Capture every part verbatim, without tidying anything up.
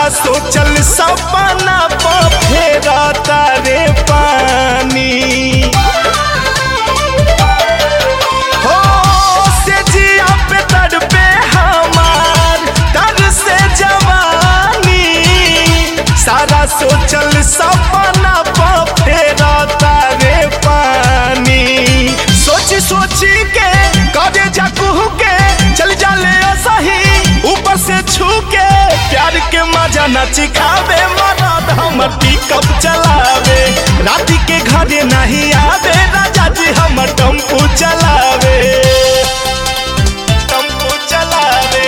सोचल सपना पर फेरा तारे पानी हो से जिया पे तड़पे हमार तर से जवानी सारा सोचल सपना पर फेरा तारे पानी सोची सोची के कदे जाकू के चल जाले सही ऊपर से छू के प्यार के मजा न चिखावे मरद हमर पिकअप चलावे राती के घरे नहीं आवे राजा जी हमर टेम्पू चलावे टेम्पू चलावे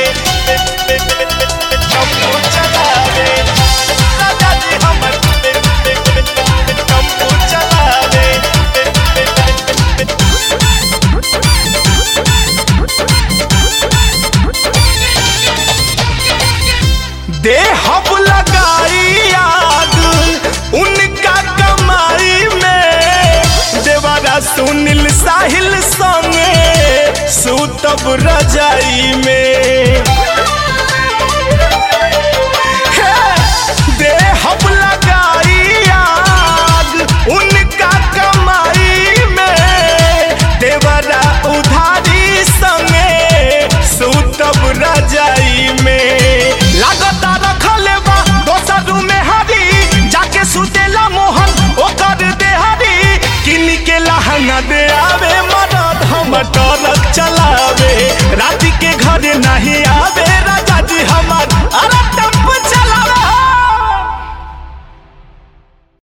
टेम्पू चलावे राजा जी हमर टेम्पू चलावे दे हब लगाई आग उनका कमाई में देवारा सुनील साहिल संगे सूतब रजाई में